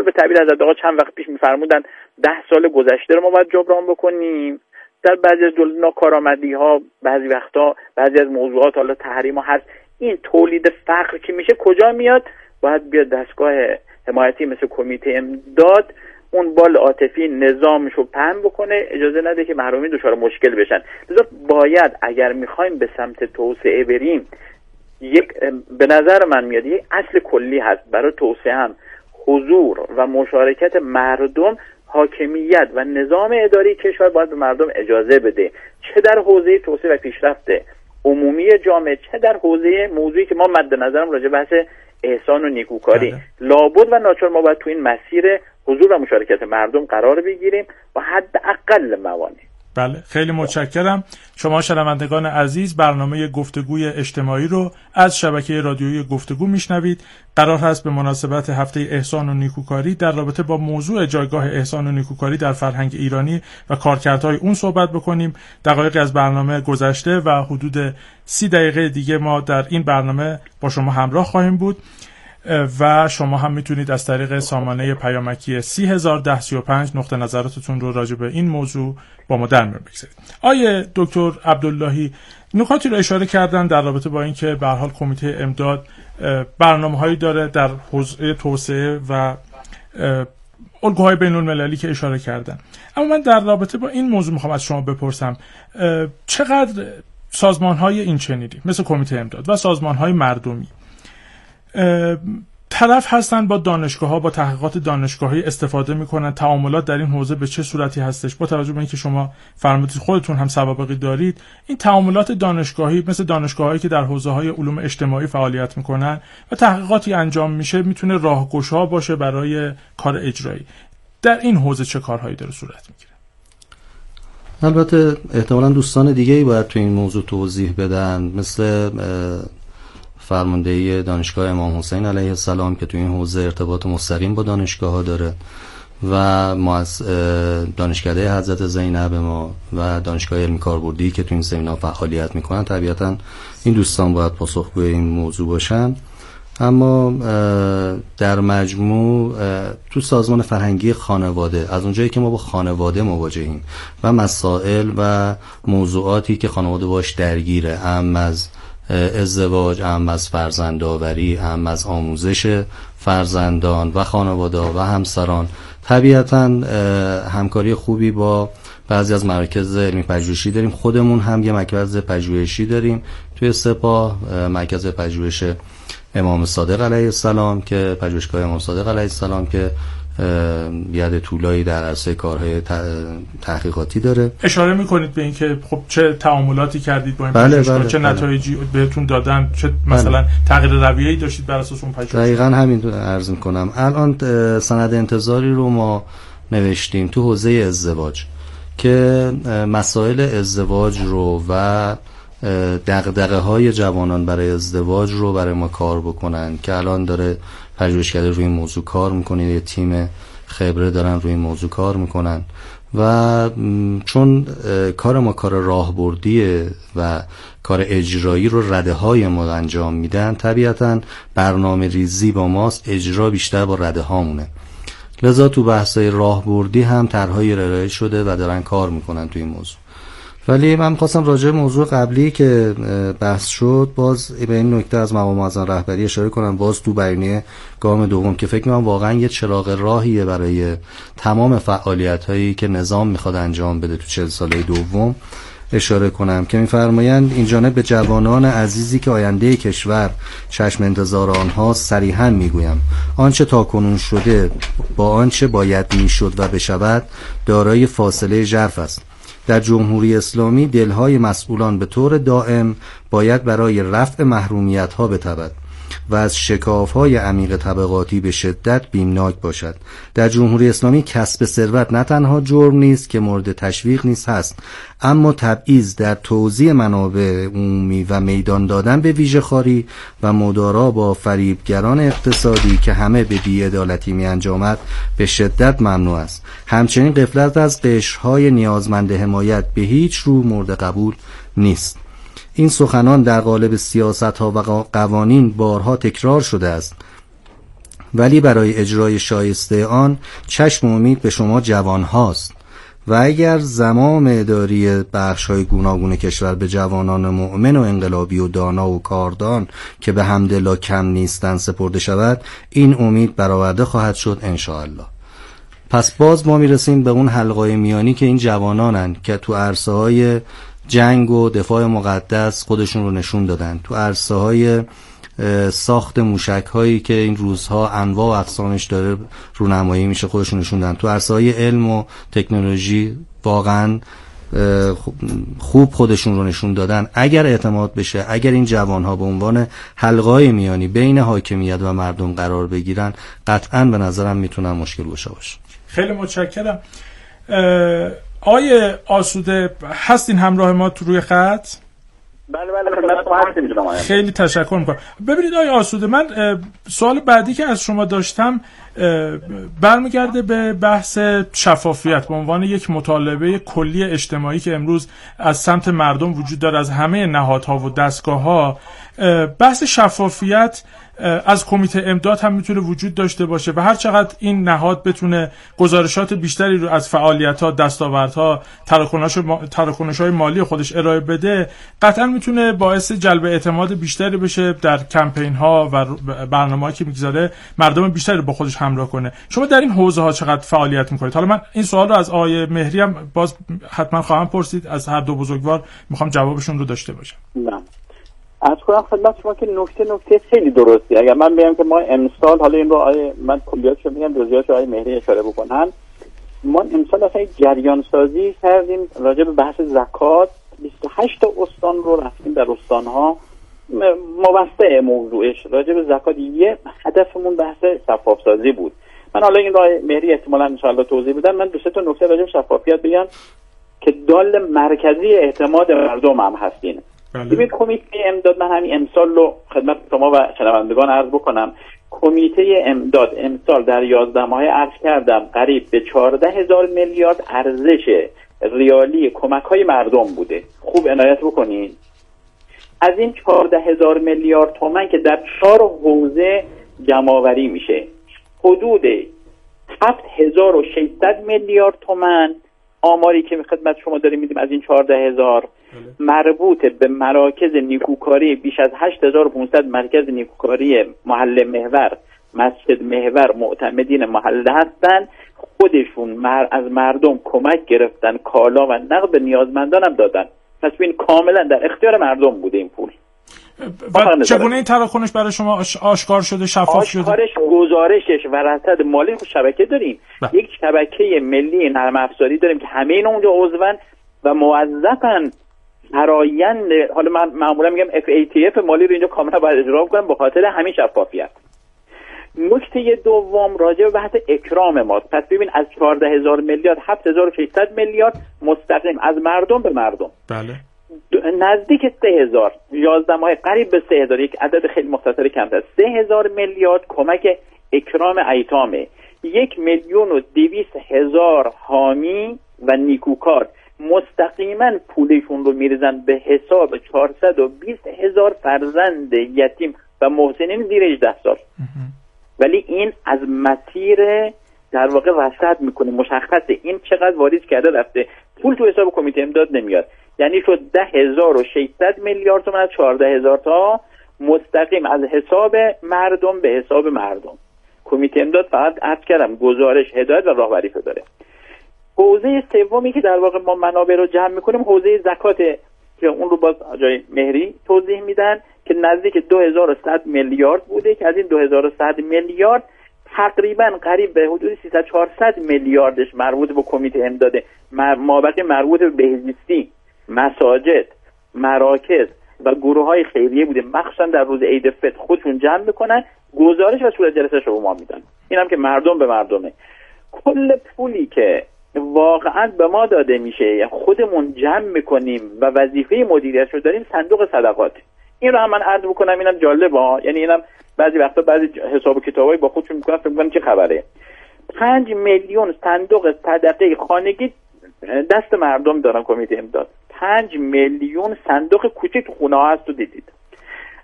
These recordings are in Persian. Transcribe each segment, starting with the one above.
به تعبیر حضرت آقا چند وقت پیش می‌فرمودن 10 سال گذشته رو ما باید جبران بکنیم. در بعضی از دولت ناکارآمدی‌ها، بعضی وقتا بعضی از موضوعات، حالا تحریم هست، این تولید فقر که میشه کجا میاد؟ باید بیاد دستگاه حمایتی مثل کمیته امداد اون بال عاطفی نظامشو پهن بکنه، اجازه نده که محرومین دچار مشکل بشن. لذا باید اگر میخوایم به سمت توسعه بریم، به نظر من میاد یک اصل کلی هست برای توسعه هم حضور و مشارکت مردم. حاکمیت و نظام اداری کشور باید به مردم اجازه بده، چه در حوزه توسعه و پیشرفت عمومی جامعه، چه در حوزه موضوعی که ما مد نظرم راجع بحث احسان و نیکوکاری. لابد و ناچار ما باید تو این مسیر حضور و مشارکت مردم قرار بگیریم با حداقل موانع. بله، خیلی متشکرم. شما شنوندگان عزیز برنامه گفتگوی اجتماعی رو از شبکه رادیویی گفتگو میشنوید. قرار هست به مناسبت هفته احسان و نیکوکاری در رابطه با موضوع جایگاه احسان و نیکوکاری در فرهنگ ایرانی و کارکردهای اون صحبت بکنیم. دقایقی از برنامه گذشته و حدود 30 دقیقه دیگه ما در این برنامه با شما همراه خواهیم بود و شما هم میتونید از طریق سامانه پیامکی 301035 نقطه نظراتتون رو راجع به این موضوع با ما در میون بگذارید. آیه دکتر عبداللهی نکاتی رو اشاره کردن در رابطه با اینکه به هر حال کمیته امداد برنامه‌هایی داره در حوزه توسعه و الگوهای بین‌المللی که اشاره کردن. اما من در رابطه با این موضوع میخوام از شما بپرسم چقدر سازمان‌های این چنینی مثل کمیته امداد و سازمان‌های مردمی طرف هستن با دانشگاه‌ها، با تحقیقات دانشگاهی استفاده میکنن؟ تعاملات در این حوزه به چه صورتی هستش؟ با توجه به اینکه شما فرمودید خودتون هم سوابقی دارید، این تعاملات دانشگاهی مثل دانشگاهایی که در حوزه‌های علوم اجتماعی فعالیت میکنن و تحقیقاتی انجام میشه میتونه راهگشا باشه برای کار اجرایی. در این حوزه چه کارهایی داره صورت میگیره؟ البته احتمالاً دوستان دیگه‌ای باید تو این موضوع توضیح بدن، مثل فرماندهی دانشگاه امام حسین علیه السلام که تو این حوزه ارتباط مستقیم با دانشگاه‌ها داره و ما از دانشکده حضرت زینب ما و دانشگاه علمی کاربردی که تو این زمینه فعالیت میکنن، طبیعتاً این دوستان باید پاسخگوی این موضوع باشن. اما در مجموع تو سازمان فرهنگی خانواده، از اونجایی که ما با خانواده مواجهیم و مسائل و موضوعاتی که خانواده باش درگیره، هم از ازدواج، هم از فرزندآوری، هم از آموزش فرزندان و خانواده و همسران، طبیعتاً همکاری خوبی با بعضی از مراکز علمی پژوهشی داریم. خودمون هم یه مرکز پژوهشی داریم توی سپاه، مرکز پژوهش امام صادق علیه السلام که پژوهشگاه امام صادق علیه السلام که ید طولایی در عرصه کارهای تحقیقاتی داره. اشاره میکنید به اینکه خب چه تعاملاتی کردید با این پژوهشگاه، چه نتایجی بهتون دادن، چه مثلا تغییر رویه‌ای داشتید بر اساس اون پژوهش؟ دقیقاً همین عرض میکنم. الان سند انتظاری رو ما نوشتیم تو حوزه ازدواج که مسائل ازدواج رو و دغدغه‌های جوانان برای ازدواج رو برای ما کار بکنن، که الان داره پژوهشکده روی این موضوع کار میکنه، یه تیم خبره دارن روی این موضوع کار میکنن و چون کار ما کار راهبردیه و کار اجرایی رو رده‌های ما انجام میدن، طبیعتاً برنامه ریزی با ماست، اجرا بیشتر با رده هامونه. لذا تو بحث‌های راهبردی هم طرح‌های ارائه شده و دارن کار میکنن تو این موضوع. ولی من خواستم راجع به موضوع قبلی که بحث شد باز به این نکته از مقام معظم رهبری اشاره کنم، باز تو بیانیه گام دوم که فکر می‌کنم واقعا یه چراغ راهیه برای تمام فعالیت‌هایی که نظام می‌خواد انجام بده تو 40 ساله دوم، اشاره کنم که می‌فرمایند این جانب به جوانان عزیزی که آینده کشور چشم انتظار آنها صریحاً می‌گویم آنچه تاکنون شده با آنچه باید می‌شد و بشود دارای فاصله ژرف است. در جمهوری اسلامی دلهای مسئولان به طور دائم باید برای رفع محرومیت‌ها بتپد و از شکاف‌های عمیق طبقاتی به شدت بیمناک باشد. در جمهوری اسلامی کسب ثروت نه تنها جرم نیست که مورد تشویق نیز هست، اما تبعیض در توزیع منابع عمومی و میدان دادن به ویژه‌خواری و مدارا با فریبگران اقتصادی که همه به بی‌عدالتی می‌انجامد به شدت ممنوع است. همچنین غفلت از قشرهای نیازمند حمایت به هیچ رو مورد قبول نیست. این سخنان در قالب سیاست‌ها و قوانین بارها تکرار شده است ولی برای اجرای شایسته آن چشم امید به شما جوان هاست و اگر زمام اداری بخش‌های گوناگون کشور به جوانان مؤمن و انقلابی و دانا و کاردان که به حمدالله کم نیستند سپرده شود، این امید برآورده خواهد شد انشاءالله. پس باز ما میرسیم به اون حلقه میانی که این جوانانن که تو عرصه‌های جنگ و دفاع مقدس خودشون رو نشون دادن، تو عرصه‌های ساخت موشک‌هایی که این روزها انواع و اقسامش داره رونمایی میشه خودشون نشون دادن، تو عرصه‌های علم و تکنولوژی واقعا خوب خودشون رو نشون دادن. اگر اعتماد بشه، اگر این جوان‌ها به عنوان حلقه‌های میانی بین حاکمیت و مردم قرار بگیرن، قطعاً به نظرم میتونن مشکل گشا باشه. خیلی متشکرم. آیه آسوده هستین همراه ما تو روی خط؟ بله خیلی تشکر میکنم. ببینید آقای آسوده، من سوال بعدی که از شما داشتم برمیگرده به بحث شفافیت به عنوان یک مطالبه کلی اجتماعی که امروز از سمت مردم وجود داره، از همه نهادها و دستگاه‌ها. بحث شفافیت از کمیته امداد هم میتونه وجود داشته باشه و هر چقدر این نهاد بتونه گزارشات بیشتری رو از فعالیت‌ها، دستاوردها، تراکنش‌های مالی خودش ارائه بده، قطعا میتونه باعث جلب اعتماد بیشتری بشه در کمپین‌ها و برنامه‌هایی که میگذاره، مردم بیشتری با خودش همراه کنه. شما در این حوزه‌ها چقدر فعالیت میکنید؟ حالا من این سوال رو از آقای مهری هم باز حتما خواهم پرسید، از هر دو بزرگوار میخوام جوابشون رو داشته باشم. از کنم خدمت شما که نکته خیلی درستی. اگر من بگم که ما امسال، حالا این رو من کلیاتشو میگم، جزئیاتشو آقای مهری اشاره بکنن، ما امسال اصلا جریان سازی کردیم راجع به بحث زکات. 28 استان رو رفتیم در استانها موسع موضوعش راجع به زکات. یه هدفمون بحث شفاف سازی بود. من حالا این رو مهری احتمالاً ان شاء الله توضیح بدن. من دو سه تا نکته راجع به شفافیت بگم که دال مرکزی اعتماد مردم هم هستین. ببین کمیته امداد، من همین امسال رو خدمت شما و شنوندگان عرض بکنم، کمیته امداد امسال در 11 ماه عرض کردم قریب به 14,000 میلیارد ارزش ریالی کمک‌های مردم بوده. خوب عنایت بکنین. از این 14,000 میلیارد تومان که در 4 حوزه جمع‌آوری میشه، حدود 7,600 میلیارد تومان آماری که خدمت شما داریم میدیم از این 14,000 مربوط به مراکز نیکوکاری، بیش از 8,500 مرکز نیکوکاری محله محور، مسجد محور، معتمدین محله هستن. خودشون از مردم کمک گرفتن، کالا و نقد به نیازمندان هم دادن. پس ببین کاملا در اختیار مردم بوده این پول. و چگونه این تراکنش برای شما آشکار شده، شفاف شده؟ آشکارش، گزارشش و رصد مالی شبکه داریم. یک شبکه ملی نرم افزاری داریم که همه اینا اونجا عضون و موظفن فرآیند، حالا من معمولا میگم FATF مالی رو اینجا کاملا باید اجرا کنم به خاطر همین شفافیت. نکته دوم راجع به بحث اکرام ماست. پس ببین از 14,000 میلیارد 7,600 میلیارد مستقیم از مردم به مردم. بله. نزدیک 3,000 11 ماه قریب به 3,000، یک عدد خیلی مختصر کمتر، 3,000 میلیارد کمک اکرام ایتامه. 1,200,000 حامی و نیکوکار مستقیما پولشون رو میریزن به حساب 420,000 فرزند یتیم و محسنین زیر 18 سال. ولی این از مسیر در واقع رصد میکنه، مشخصه این چقدر واریز کرده رفته، پول تو حساب کمیته امداد نمیاد. یعنی شد 10,600 میلیارد تومان از 14,000 تا مستقیم از حساب مردم به حساب مردم. کمیته امداد فقط عرض کردم گزارش، هدایت و راهبری داره. حوزه سومی که در واقع ما منابع رو جمع میکنیم حوزه زکاته که اون رو باز جای مهری توضیح میدن که نزدیک 2,100 میلیارد بوده که از این 2,100 میلیارد تقریبا قریب به حدود 300-400 میلیاردش مربوط به کمیته امداده، مابقی مربوط به بهزیستی، مساجد، مراکز و گروه‌های خیریه بوده. مخصوصا در روز عید فطر خودشون جمع میکنن، گزارش و صورت جلسه رو ما میدن. اینم که مردم به مردمه. کل پولی که واقعا به ما داده میشه خودمون جمع میکنیم و وظیفه مدیریتش رو داریم، صندوق صدقات. این رو هم من عرض بکنم، اینم جالبه، یعنی اینم بعضی وقتا بعضی حساب و کتابایی با خودشون میکنن فکر میکنن چه خبره. 5 میلیون صندوق صدقه خانگی دست مردم دارن کمیته امداد. 5 میلیون صندوق کوچیک خونه ها هست، تو دیدید.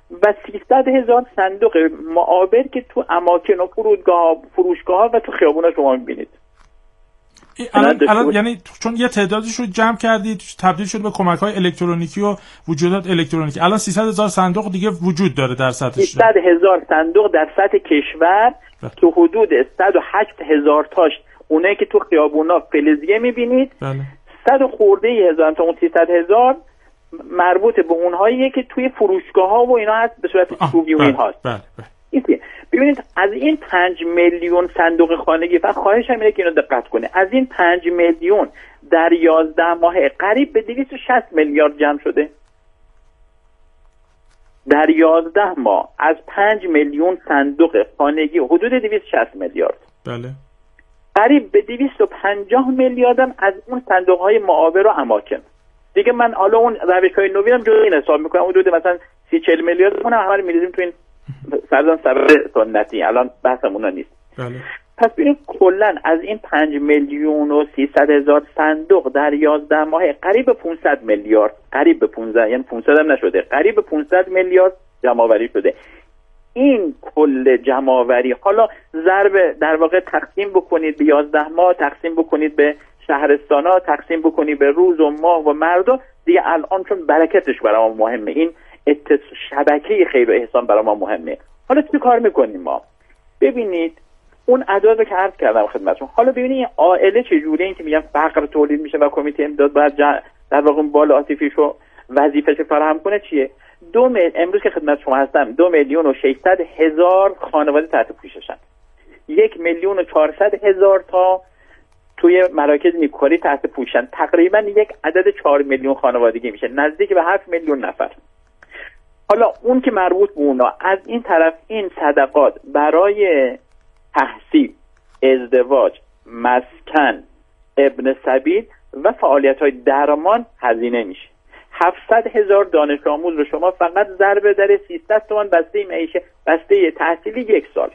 و 300,000 صندوق معابر که تو اماکن و فروشگاه و تو خیابونا شما می‌بینید. الان یعنی چون یه تعدادش رو جمع کردید تبدیل شد به کمک‌های الکترونیکی و وجودات الکترونیکی، الان 300,000 صندوق دیگه وجود داره در سطح 300,000 صندوق در سطح کشور که حدود 108,000 تاش اونایی که تو خیابونا فلزیه می‌بینید. بله. 100 خورده هزار تا اون 300,000 مربوط به اونهاییه که توی فروشگاه‌ها و اینا هست به صورت چوبی و این هاست. بله. ببینید از این 5 میلیون صندوق خانگی فقط خواهشم اینه که اینو دقت کنه، از این 5 میلیون در 11 ماه قریب به 260 میلیارد جمع شده. در 11 ماه از 5 میلیون صندوق خانگی حدود 260 میلیارد. بله. قریب به 250 میلیارد هم از اون صندوق‌های معاور و اماکن. دیگه من حالا اون روش‌های نوینم جزء این حساب می‌کنم، حدود مثلا 30-40 میلیارد اون هم می‌ریزیم تو این سردان سبب سنتی، الان بحثمون نیست. بله. پس ببینید کلا از این 5 میلیون و 300,000 صندوق در 11 ماه قریب 500 میلیارد، قریب به 15 یعنی 500 هم نشده، قریب به 500 میلیارد جمع‌آوری شده. این کل جمع‌آوری حالا ضرب در واقع تقسیم بکنید به 11 ماه، تقسیم بکنید به شهرستانا، تقسیم بکنید به روز و ماه و مردم، دیگه الان چون برکتش برای ما مهمه، این شبکه خیر و احسان برای ما مهمه. حالا چی کار میکنیم ما؟ ببینید اون اعداد رو که عرض کردم خدمتتون، حالا ببینید عائله چجوریه، این که میگن فقر تولید میشه و کمیته امداد باید در واقع بال عاطفیشو وظیفه‌ش فراهم کنه چیه؟ امروز که خدمت شما هستم 2,600,000 خانواده تحت پوششن، 1,400,000 تا توی مراکز نیکوکاری تحت پوششن، تقریبا یک عدد 4 میلیون خانوادگی میشه، نزدیک به 7 میلیون نفر. حالا اون که مربوط به اونا، از این طرف این صدقات برای تحصیل، ازدواج، مسکن، ابن سبیل و فعالیت‌های درمان هزینه میشه. 700,000 دانش آموز رو شما فقط ضرب در 300 تومان بسته معیشه، بسته تحصیلی 1 سال.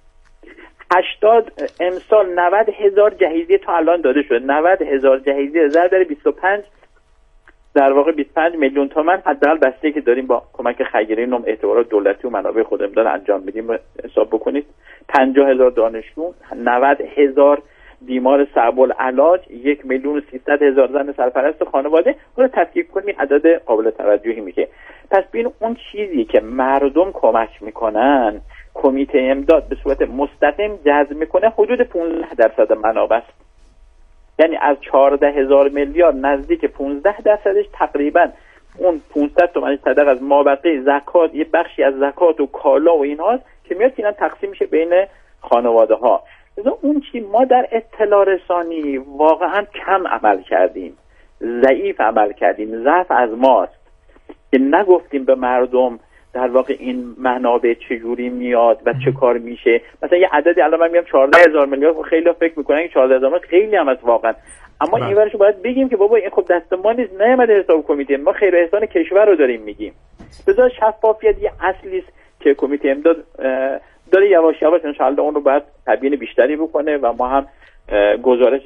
80 امسال 90,000 جهیزیه تا الان داده شده، 90,000 جهیزیه ضرب در 25 در واقع 25 میلیون تومان حداقل بسته که داریم با کمک خیریه نام اعتبارات دولتی و منابع خودمدار انجام میدیم حساب بکنید. 50,000 دانشجو، 90,000 بیمار صعب العلاج، 1,300,000 زن سرپرست خانواده، رو تفکیک کنیم عدد قابل توجهی میشه. پس ببین اون چیزی که مردم کمک میکنن کمیته امداد به صورت مستقیم جذب میکنه حدود 15% منابع است. یعنی از 14,000 میلیارد نزدیک 15%ش تقریبا اون 500 تومانی صدق از مابقی زکات، یه بخشی از زکات و کالا و اینهاست که میاد اینا تقسیم میشه بین خانواده ها. اون چی ما در اطلاع رسانی واقعا کم عمل کردیم، ضعیف عمل کردیم، ضعف از ماست که نگفتیم به مردم در واقع این منابع چجوری میاد و چه کار میشه. مثلا یه عددی الان من میگم 14,000 میلیارد، خیلی فکر میکنن که 14,000 خیلی هم از واقعا، اما این ورشو باید بگیم که بابا این خب دست ما نیست، نیامده حساب کمیته، ما خیر و احسان کشور رو داریم میگیم. بذار شفافیت یه اصلی است که کمیته امداد داره یواش یواش ان شاء الله اون رو باید تبیین بیشتری بکنه و ما هم گزارش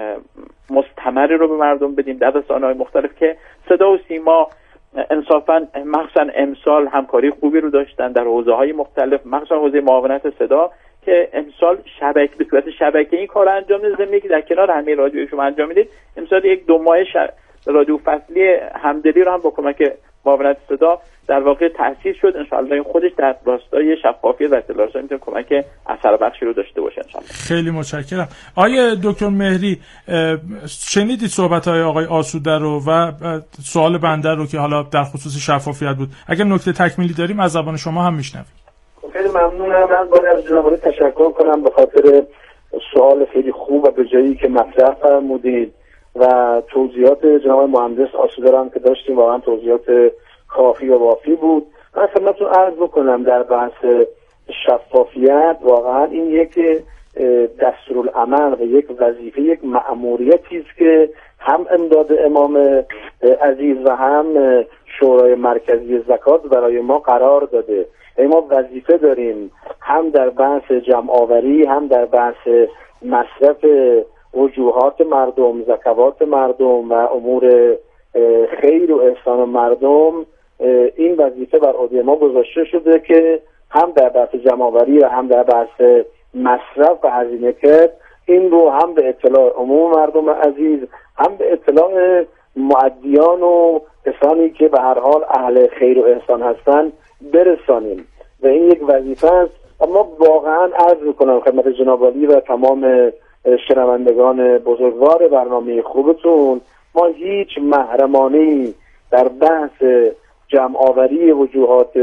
مستمری رو به مردم بدیم در رسانه‌های مختلف که صدا و سیما انصافا مخصوصا امسال همکاری خوبی رو داشتن در حوزه‌های مختلف، مخصوصا حوزه معاونت صدا که امسال به صورت شبکه‌ای کار انجام می‌دید، که در کنار همه رادیوی شما انجام میدید. امسال 1-2 ماه رادیو فصلی همدلی رو هم با کمک معاونت صدا در واقع تأسیس شد. ان شاءالله این خودش در راستای شفافیت و اطلاع رسانی میتونه کمک اثر بخشی رو داشته باشه ان شاءالله. خیلی متشکرم. آقای دکتر مهری، شنیدید صحبت‌های آقای آسوده رو و سوال بنده رو که حالا در خصوص شفافیت بود. اگر نکته تکمیلی داریم از زبان شما هم میشنویم. خیلی ممنونم. من باید از جناب تشکر کنم به خاطر سوال خیلی خوب و به جایی که مطرح فرمودید و توضیحات جناب مهندس آسوده هم که داشتیم واقعا توضیحات کافی و وافی بود. من خدمتتون عرض بکنم در بحث شفافیت واقعا این یک دستورالعمل و یک وظیفه، یک مأموریتی است که هم امداد امام عزیز و هم شورای مرکزی زکات برای ما قرار داده. ما وظیفه داریم هم در بحث جمع‌آوری، هم در بحث مصرف وجوهات مردم، زکوات مردم و امور خیر و احسان مردم این وظیفه بر عهده ما گذاشته شده که هم در بحث جمع‌آوری و هم در بحث مصرف و هزینه کرد این رو هم به اطلاع عموم مردم عزیز، هم به اطلاع مؤدیان و کسانی که به هر حال اهل خیر و احسان هستند برسانیم و این یک وظیفه است. اما واقعا عرض میکنم خدمت جناب عالی و تمام شنوندگان بزرگوار برنامه خوبتون، ما هیچ محرمانه‌ای در بحث جمع‌آوری وجوهات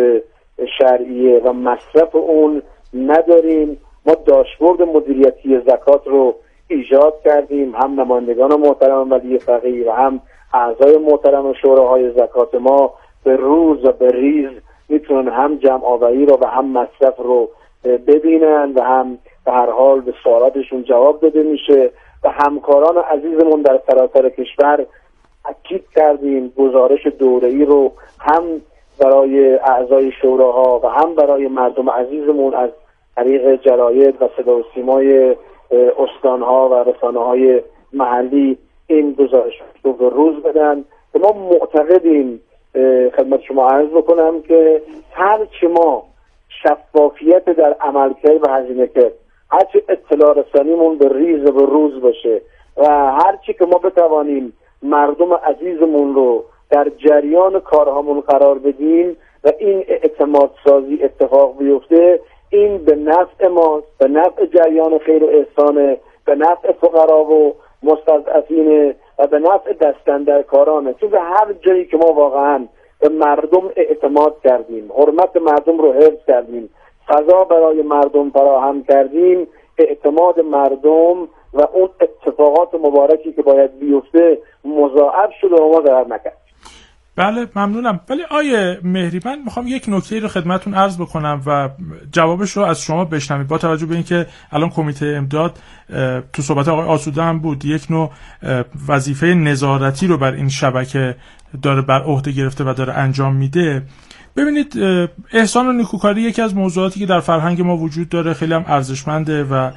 شرعیه و مصرف اون نداریم. ما داشبورد مدیریتی زکات رو ایجاد کردیم، هم نمایندگان محترم ولی فقیه و هم اعضای محترم شوراهای زکات ما به روز و به ریز میتونن هم جمع‌آوری رو و هم مصرف رو ببینن و هم به هر حال به سوالاتشون جواب داده میشه. و همکاران عزیزمون در سراسر کشور تاکید کردیم گزارش دوره‌ای رو هم برای اعضای شوراها و هم برای مردم عزیزمون از طریق جراید و صدا و سیمای استانها و رسانه‌های محلی این گزارش رو به روز بدن. ما معتقدیم خدمت شما عرض بکنم که هرچی ما شفافیت در عملکرد و هزینه کرد، هرچی اطلاع رسانیمون به ریز و به روز باشه و هرچی که ما بتوانیم مردم عزیزمون رو در جریان کارهامون قرار بدیم و این اعتماد سازی اتفاق بیفته، این به نفع ماست، به نفع جریان خیر و احسانه، به نفع فقرا و مستضعفین و به نفع دستاندرکارانه. چون به هر جایی که ما واقعا به مردم اعتماد کردیم، حرمت مردم رو حفظ کردیم، فضا برای مردم فراهم کردیم، اعتماد مردم و اون اتفاقات مبارکی که باید بیفته مضاعف شده و ما ضرر نکرد. بله ممنونم. ولی آیه مهری، من میخوام یک نکته رو خدمتون عرض بکنم و جوابش رو از شما بشنویم. با توجه به اینکه الان کمیته امداد تو صحبت آقای آسوده هم بود یک نوع وظیفه نظارتی رو بر این شبکه داره بر عهده گرفته و داره انجام میده. ببینید احسان و نیکوکاری یکی از موضوعاتی که در فرهنگ ما وجود داره، خیلی هم ارزشمنده و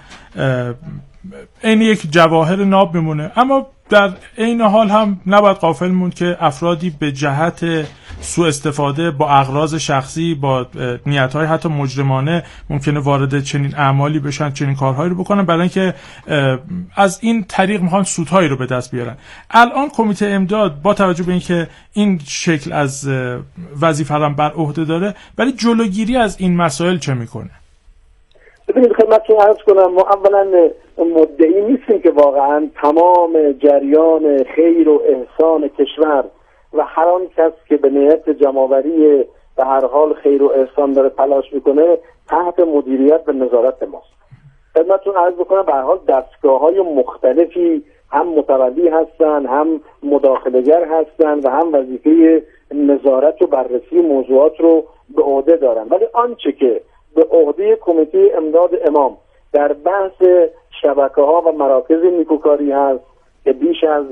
این یک جواهر ناب میمونه، اما در عین حال هم نباید غافل موند که افرادی به جهت سوء استفاده با اغراض شخصی، با نیت‌های حتی مجرمانه ممکنه وارد چنین اعمالی بشن، چنین کارهایی رو بکنن، برای اینکه از این طریق میخوان سودهایی رو به دست بیارن. الان کمیته امداد با توجه به اینکه این شکل از وظیفه رو بر عهده داره، ولی جلوگیری از این مسائل چه میکنه؟ ببینید خدمتتون عرض کنم، ما اولا مدعی نیستیم که واقعا تمام جریان خیر و احسان کشور و هر آن کس که به نیت جمع‌آوری به هر حال خیر و احسان داره تلاش میکنه تحت مدیریت و نظارت ماست. خدمتتون عرض بکنم به هر حال دستگاه‌های مختلفی هم متولی هستن، هم مداخله‌گر هستن و هم وظیفه نظارت و بررسی موضوعات رو به عهده دارن. ولی آنچه که به عهده کمیته امداد امام در بحث شبکه‌ها و مراکز نیکوکاری هست که بیش از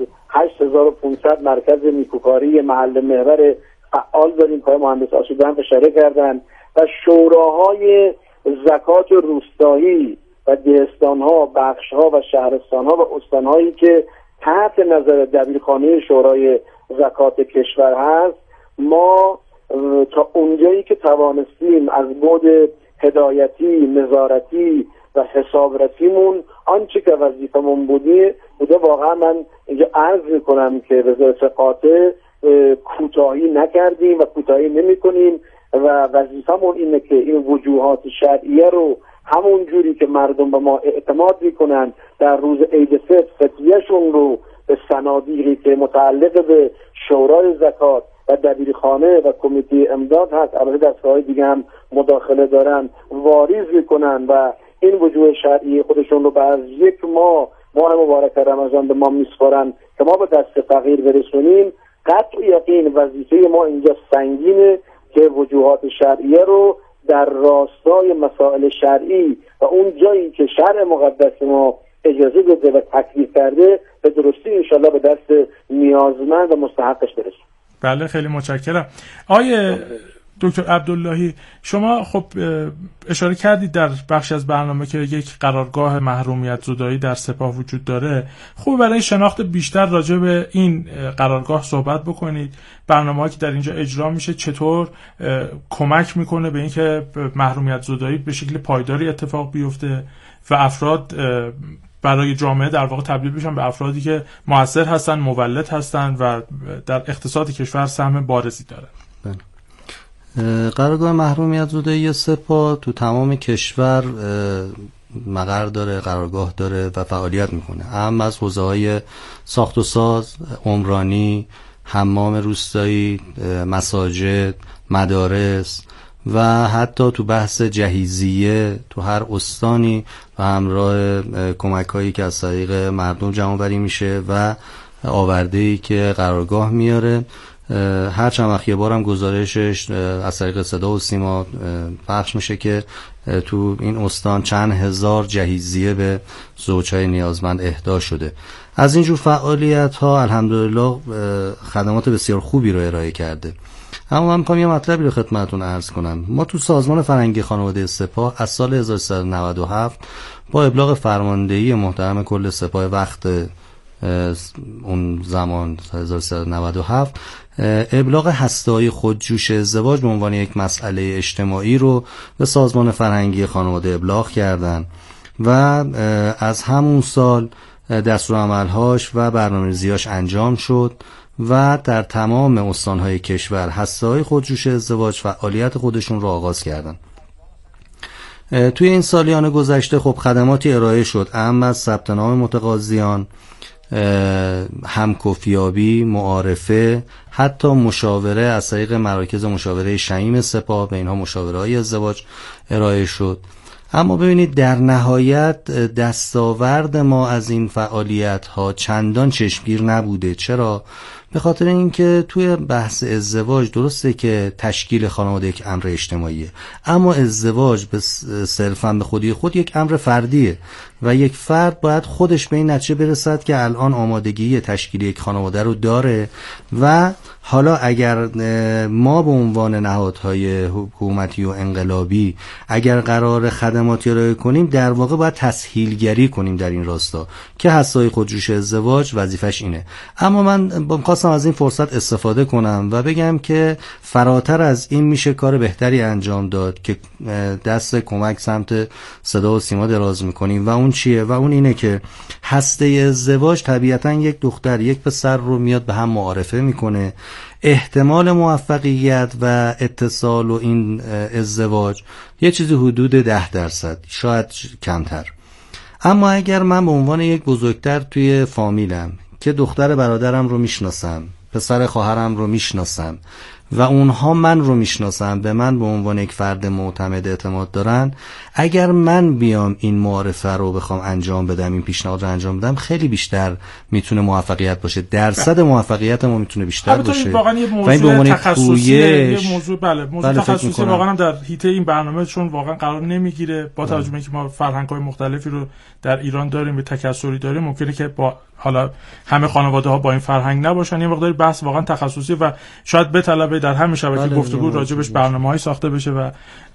8500 مرکز نیکوکاری محل محور فعال داریم که مهندس آسوده هم اشاره کردن و شوراهای زکات روستایی و دهستان‌ها، بخش‌ها و شهرستان‌ها و استان‌هایی که تحت نظر دبیرخانه شورای زکات کشور هست، ما تا اونجایی که توانستیم از بعد هدایتی، نظارتی و حسابرسیمون آنچه که وظیفمون بوده واقعا من اینجا عرض میکنم که وزارت قاطع کوتاهی نکردیم و کوتاهی نمیکنیم و وظیفمون اینه که این وجوهات شرعیه رو همون جوری که مردم به ما اعتماد میکنن در روز عید فطر فتویه‌شون رو به صنادیقی که متعلق به شورای زکات و دبیرخانه و کمیته امداد هست، البته دستگاه‌های دیگه هم مداخله دارن، واریز میکنن و این وجوه شرعی خودشون رو بعد یک ماه مبارک رمضان به ما میسپارن که ما به دست فقیر برسونیم. قطع یقین وظیفه ما اینجا سنگینه که وجوهات شرعیه رو در راستای مسائل شرعی و اون جایی که شرع مقدس ما اجازه داده و تکلیف کرده به درستی انشالله به دست نیازمند و مستحقش برسونیم. بله خیلی متشکرم. آیه دکتر عبداللهی، شما خب اشاره کردید در بخشی از برنامه که یک قرارگاه محرومیت زدایی در سپاه وجود داره. خوب برای شناخت بیشتر راجع به این قرارگاه صحبت بکنید. برنامه‌ای که در اینجا اجرا میشه چطور کمک میکنه به اینکه محرومیت زدایی به شکل پایداری اتفاق بیفته و افراد برای جامعه در واقع تبدیل بشن به افرادی که مؤثر هستن، مولد هستن و در اقتصاد کشور سهم بارزی داره. قرارگاه محرومیت زدایی سپاه تو تمام کشور مقر داره، قرارگاه داره و فعالیت میکنه. هم از حوزه‌های ساخت و ساز، عمرانی، حمام روستایی، مساجد، مدارس و حتی تو بحث جهیزیه تو هر استانی و همراه کمک‌هایی که از طریق مردم جمع‌آوری میشه و آورده‌ای که قرارگاه میاره. هر چند وقت یه بارم گزارشش از طریق صدا و سیما پخش میشه که تو این استان چند هزار جهیزیه به زوجهای نیازمند اهدا شده. از اینجور فعالیت ها الحمدلله خدمات بسیار خوبی رو ارائه کرده. اما من میخوام یه مطلبی رو خدمتتون عرض کنم. ما تو سازمان فرهنگی خانواده سپاه از سال 1397 با ابلاغ فرماندهی محترم کل سپاه وقت اون زمان 1397 ابلاغ هسته‌های خودجوش ازدواج به عنوان یک مسئله اجتماعی رو به سازمان فرهنگی خانواده ابلاغ کردن و از همون سال دستورالعمل‌هاش و برنامه‌ریزی‌هاش انجام شد و در تمام استان‌های کشور هسته‌های خودجوش ازدواج فعالیت خودشون رو آغاز کردن. توی این سالیان گذشته خب خدماتی ارائه شد، اهم از ثبت نام متقاضیان، همکفیابی، معارفه، حتی مشاوره از طریق مراکز مشاوره شهیم سپاه، به اینها مشاوره‌های ازدواج ارائه شد. اما ببینید در نهایت دستاورد ما از این فعالیت ها چندان چشمگیر نبوده. چرا؟ به خاطر اینکه توی بحث ازدواج درسته که تشکیل خانواده یک امر اجتماعیه، اما ازدواج به صرفاً به خودی خود یک امر فردیه و یک فرد باید خودش به این نتیجه برسد که الان آمادگی تشکیل یک خانواده رو داره و حالا اگر ما به عنوان نهادهای حکومتی و انقلابی اگر قرار خدماتی ارائه کنیم، در واقع باید تسهیلگری کنیم در این راستا که هسته‌های خودجوش ازدواج وظیفش اینه. اما من خواستم از این فرصت استفاده کنم و بگم که فراتر از این میشه کار بهتری انجام داد که دست کمک سمت صدا و سیما دراز میکنیم و اون چیه؟ و اون اینه که هسته ازدواج طبیعتا یک دختر یک پسر رو میاد به هم معارفه میکنه، احتمال موفقیت و اتصال و این ازدواج یه چیزی حدود 10%، شاید کمتر. اما اگر من به عنوان یک بزرگتر توی فامیلم که دختر برادرم رو میشناسم، پسر خواهرم رو میشناسم و اونها من رو میشناسن، به من به عنوان یک فرد معتمد اعتماد دارن، اگر من بیام این معارفه رو بخوام انجام بدم، این پیشنهاد رو انجام بدم، خیلی بیشتر میتونه موفقیت باشه، درصد موفقیت ما میتونه بیشتر باشه. واقعا یه موضوع تخصصیه، یه موضوع بله تخصصی واقعا در حیطه این برنامه چون واقعا قرار نمیگیره، با توجه به اینکه ما فرهنگ‌های مختلفی رو در ایران داریم، به تکثری داریم، ممکنه که با حالا همه خانواده ها با این فرهنگ نباشن، یه مقداری بحث واقعا تخصصی و شاید بطلبه در همین شبکه گفتگو راجبش برنامه‌ای ساخته بشه و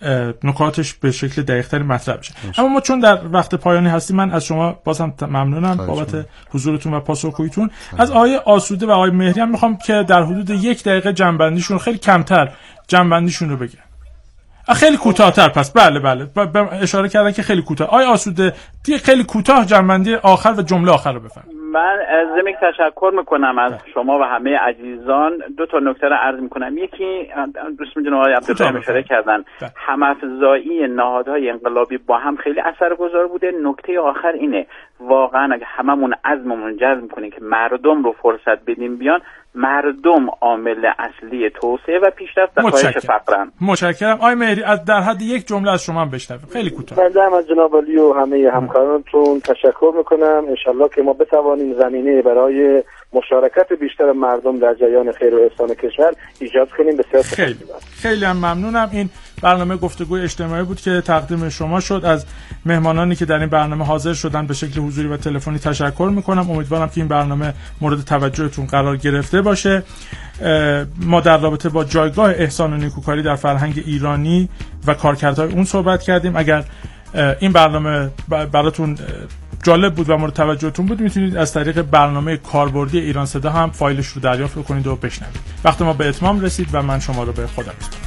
نکاتش به شکل دقیق‌تری مطرح بشه. اما ما چون در وقت پایانی هستیم، من از شما بازم ممنونم بابت حضورتون و پاسخگوییتون. از آقای آسوده و آقای مهری هم میخوام که در حدود 1 دقیقه جنبندیشون، خیلی کمتر جنبندیشون رو بگن. خیلی کوتاه‌تر پس. بله اشاره کردن که خیلی کوتاه. آقای آسوده خیلی کوتاه جنبندی آخر و جمله آخر رو بفرمایید. من از زمین تشکر میکنم از شما و همه عزیزان. 2 تا نکته رو عرض میکنم. یکی دوست می‌دونم آقای عبدالله اشاره کردن، هم‌افزایی نهادهای انقلابی با هم خیلی اثرگذار بوده. نکته آخر اینه، واقعا اگه هممون عزممون جزم کنیم که مردم رو فرصت بدیم بیان، مردم عامل اصلی توسعه و پیشرفت و کاهش فقرن. متشکرم. آقای مهری در حد 1 جمله از شما هم بشنویم، خیلی کوتاه. من از جناب علی و همه همکارانتون تشکر میکنم. انشالله که ما بتوانیم زمینه برای مشارکت بیشتر مردم در جریان خیر و احسان کشور ایجاد کنیم. بسیار خیلی هم ممنونم. این برنامه گفتگوی اجتماعی بود که تقدیم شما شد از مهمانانی که در این برنامه حاضر شدن به شکل حضوری و تلفنی تشکر میکنم. امیدوارم که این برنامه مورد توجهتون قرار گرفته باشه. ما در رابطه با جایگاه احسان و نیکوکاری در فرهنگ ایرانی و کارکردهای اون صحبت کردیم. اگر این برنامه براتون جالب بود و مورد توجهتون بود، میتونید از طریق برنامه کاربردی ایران صدا هم فایلش رو دریافت کنید و بشنوید. وقت ما به اتمام رسید و من شما رو به خدا میسپارم.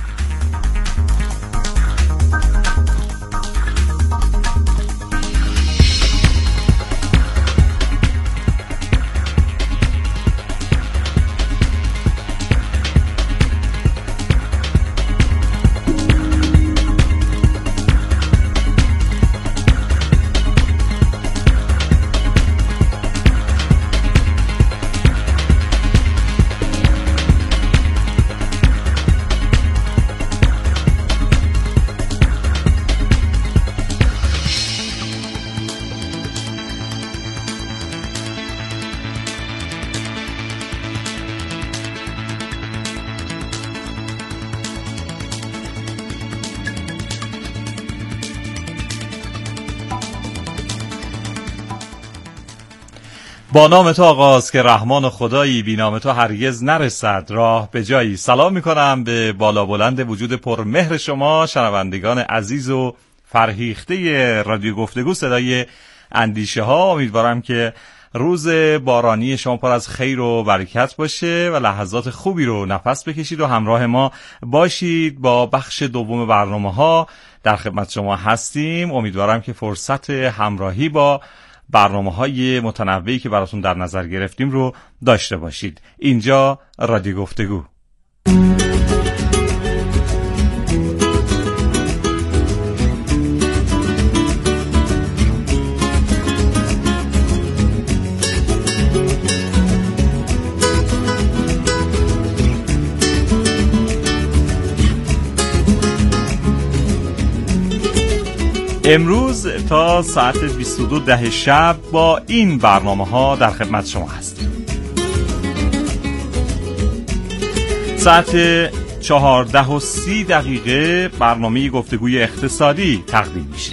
با نام تو آغاز که رحمان و خدایی، بی نام تو هرگز نرسد راه به جایی. سلام میکنم به بالا بلند وجود پرمهر شما شنوندگان عزیز و فرهیخته رادیو گفتگو صدای اندیشه ها. امیدوارم که روز بارانی شما پر از خیر و برکت باشه و لحظات خوبی رو نفس بکشید و همراه ما باشید. با بخش دوم برنامه ها در خدمت شما هستیم. امیدوارم که فرصت همراهی با برنامه‌های متنوعی که براتون در نظر گرفتیم رو داشته باشید. اینجا رادیو گفتگو. امروز تا ساعت 22 شب با این برنامه ها در خدمت شما هستیم. ساعت 14:30 برنامه گفتگوی اقتصادی تقدیم میشه.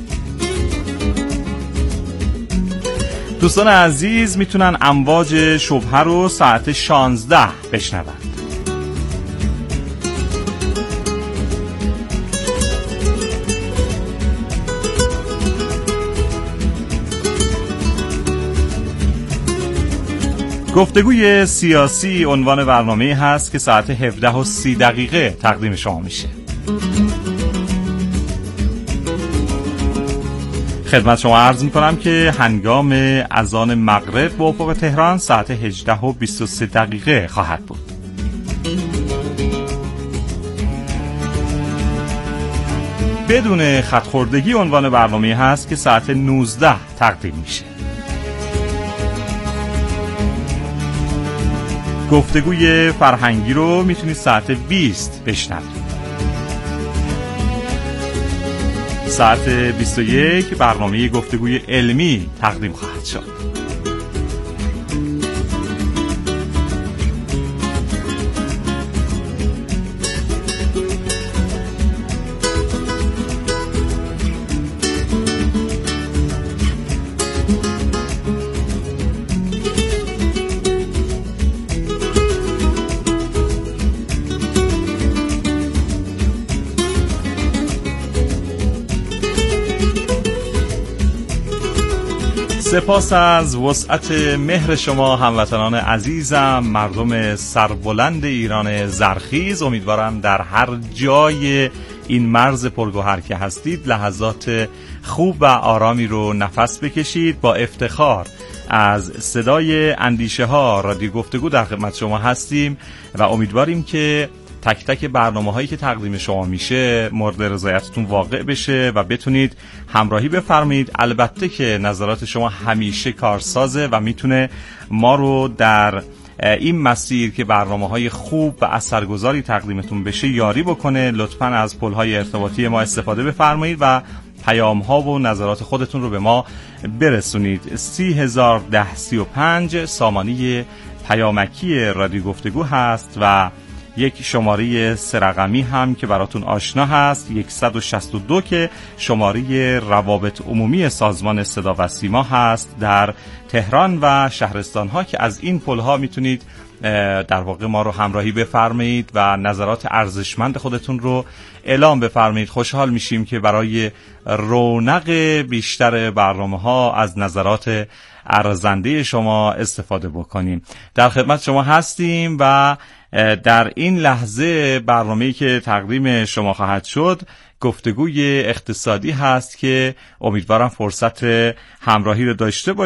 دوستان عزیز میتونن امواج شبهه رو ساعت 16 بشنوند. گفتگوی سیاسی عنوان برنامه هست که ساعت 17:30 تقدیم شما میشه. خدمت شما عرض میکنم که هنگام اذان مغرب به افق تهران ساعت 18:23 خواهد بود. بدون خط‌خوردگی عنوان برنامه هست که ساعت 19 تقدیم میشه. گفتگوی فرهنگی رو میتونید ساعت 20 بشنوید. ساعت 21 برنامه گفتگوی علمی تقدیم خواهد شد. سپاس از وسعت مهر شما هموطنان عزیزم، مردم سربلند ایران زرخیز. امیدوارم در هر جای این مرز پرگوهر که هستید لحظات خوب و آرامی رو نفس بکشید. با افتخار از صدای اندیشه ها رادیو گفتگو در خدمت شما هستیم و امیدواریم که تک تک برنامه هایی که تقدیم شما میشه مورد رضایتتون واقع بشه و بتونید همراهی بفرمایید. البته که نظرات شما همیشه کارسازه و میتونه ما رو در این مسیر که برنامه های خوب و اثرگذاری تقدیمتون بشه یاری بکنه. لطفاً از پل های ارتباطی ما استفاده بفرمایید و پیام ها و نظرات خودتون رو به ما برسونید. 301035 سامانی پیامکی رادیو گفتگو هست و یک شماره 3 رقمی هم که براتون آشنا هست، 162 که شماره روابط عمومی سازمان صدا و سیما هست در تهران و شهرستان‌ها، که از این پل‌ها میتونید در واقع ما رو همراهی بفرمایید و نظرات ارزشمند خودتون رو اعلام بفرمایید. خوشحال میشیم که برای رونق بیشتر برنامه‌ها از نظرات ارزنده شما استفاده بکنیم. در خدمت شما هستیم و در این لحظه برنامه‌ای که تقدیم شما خواهد شد گفتگوی اقتصادی هست که امیدوارم فرصت همراهی رو داشته باشید.